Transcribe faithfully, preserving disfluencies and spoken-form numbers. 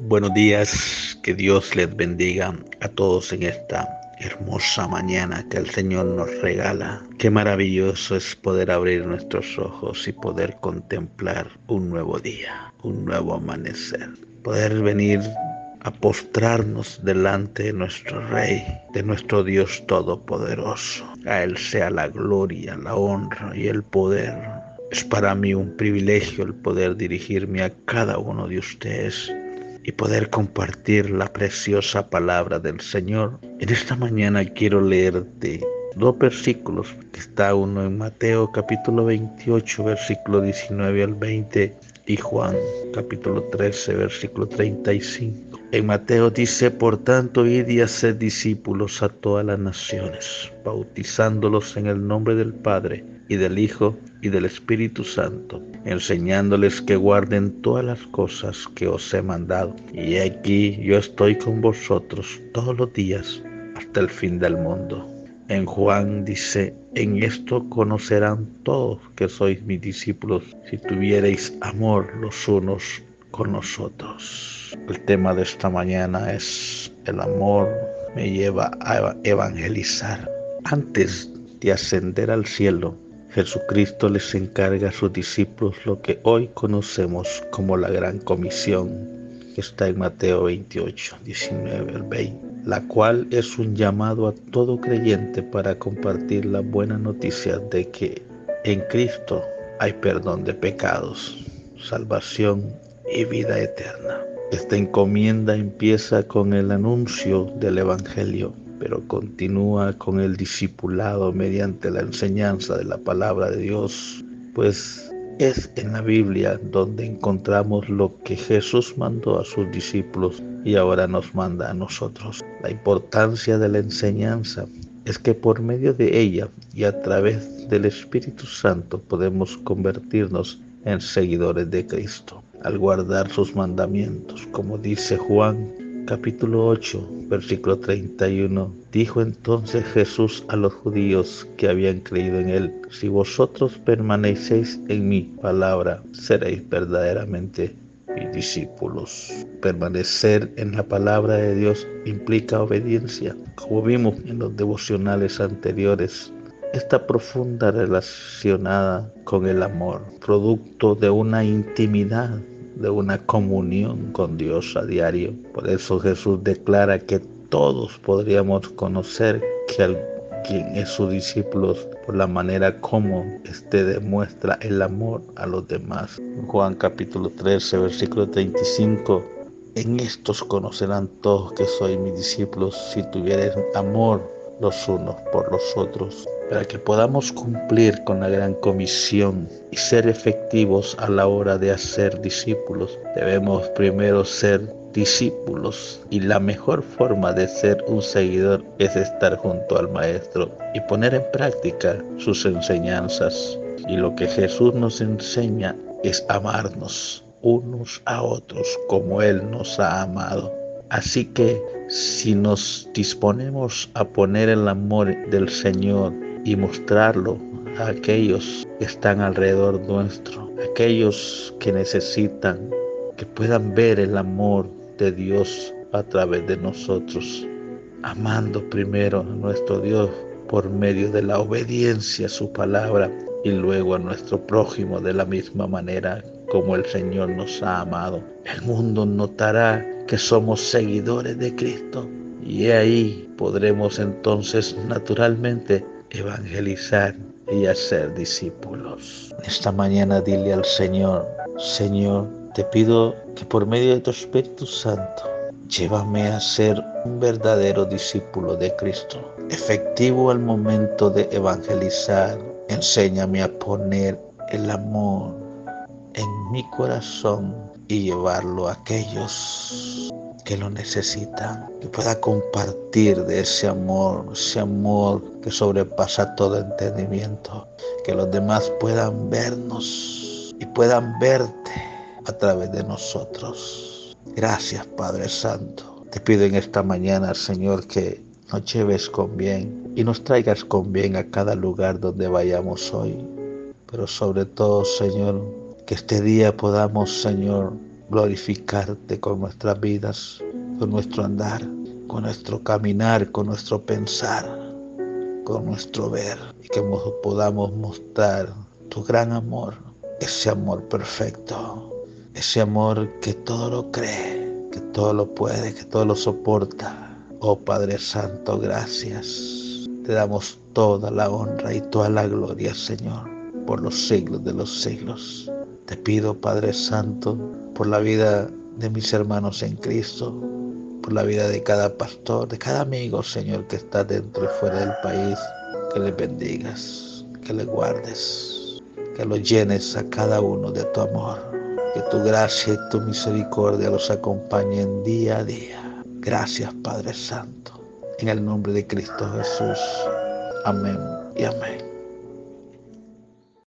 Buenos días, que Dios les bendiga a todos en esta hermosa mañana que el Señor nos regala. Qué maravilloso es poder abrir nuestros ojos y poder contemplar un nuevo día, un nuevo amanecer. Poder venir a postrarnos delante de nuestro Rey, de nuestro Dios Todopoderoso. A Él sea la gloria, la honra y el poder. Es para mí un privilegio el poder dirigirme a cada uno de ustedes y poder compartir la preciosa palabra del Señor. En esta mañana quiero leerte dos versículos, que está uno en Mateo capítulo veintiocho, versículo diecinueve al veinte, y Juan capítulo trece, versículo treinta y cinco. En Mateo dice: por tanto, id y haced discípulos a todas las naciones, bautizándolos en el nombre del Padre, y del Hijo, y del Espíritu Santo, enseñándoles que guarden todas las cosas que os he mandado. Y aquí yo estoy con vosotros todos los días, hasta el fin del mundo. En Juan dice: en esto conocerán todos que sois mis discípulos, si tuviereis amor los unos con los otros. El tema de esta mañana es: el amor me lleva a evangelizar. Antes de ascender al cielo, Jesucristo les encarga a sus discípulos lo que hoy conocemos como la Gran Comisión, que está en Mateo veintiocho, diecinueve al veinte, la cual es un llamado a todo creyente para compartir la buena noticia de que en Cristo hay perdón de pecados, salvación y vida eterna. Esta encomienda empieza con el anuncio del Evangelio, pero continúa con el discipulado mediante la enseñanza de la palabra de Dios, pues es en la Biblia donde encontramos lo que Jesús mandó a sus discípulos y ahora nos manda a nosotros. La importancia de la enseñanza es que por medio de ella y a través del Espíritu Santo podemos convertirnos en seguidores de Cristo, al guardar sus mandamientos, como dice Juan capítulo ocho, versículo treinta y uno. Dijo entonces Jesús a los judíos que habían creído en él: si vosotros permanecéis en mi palabra, seréis verdaderamente mis discípulos. Permanecer en la palabra de Dios implica obediencia. Como vimos en los devocionales anteriores, está profunda relacionada con el amor, producto de una intimidad, de una comunión con Dios a diario. Por eso Jesús declara que todos podríamos conocer que al, quien es su discípulo por la manera como éste demuestra el amor a los demás. Juan capítulo trece, versículo treinta y cinco. En estos conocerán todos que sois mis discípulos, si tuviereis amor los unos por los otros. Para que podamos cumplir con la gran comisión y ser efectivos a la hora de hacer discípulos, debemos primero ser discípulos, y la mejor forma de ser un seguidor es estar junto al Maestro y poner en práctica sus enseñanzas. Y lo que Jesús nos enseña es amarnos unos a otros como Él nos ha amado. Así que si nos disponemos a poner el amor del Señor y mostrarlo a aquellos que están alrededor nuestro, aquellos que necesitan, que puedan ver el amor de Dios a través de nosotros, amando primero a nuestro Dios por medio de la obediencia a su palabra, y luego a nuestro prójimo de la misma manera como el Señor nos ha amado. El mundo notará que somos seguidores de Cristo, y ahí podremos entonces naturalmente evangelizar y hacer discípulos. Esta mañana dile al Señor: Señor, te pido que por medio de tu Espíritu Santo, llévame a ser un verdadero discípulo de Cristo, efectivo al momento de evangelizar. Enséñame a poner el amor en mi corazón y llevarlo a aquellos que lo necesitan, que pueda compartir de ese amor, ese amor que sobrepasa todo entendimiento, que los demás puedan vernos y puedan verte a través de nosotros. Gracias, Padre Santo. Te pido en esta mañana, Señor, que nos lleves con bien y nos traigas con bien a cada lugar donde vayamos hoy. Pero sobre todo, Señor, que este día podamos, Señor, glorificarte con nuestras vidas, con nuestro andar, con nuestro caminar, con nuestro pensar, con nuestro ver, y que podamos mostrar tu gran amor, ese amor perfecto, ese amor que todo lo cree, que todo lo puede, que todo lo soporta. Oh Padre Santo, gracias. Te damos toda la honra y toda la gloria, Señor, por los siglos de los siglos. Te pido, Padre Santo, por la vida de mis hermanos en Cristo, por la vida de cada pastor, de cada amigo, Señor, que está dentro y fuera del país, que les bendigas, que les guardes, que los llenes a cada uno de tu amor, que tu gracia y tu misericordia los acompañen día a día. Gracias, Padre Santo, en el nombre de Cristo Jesús. Amén y amén.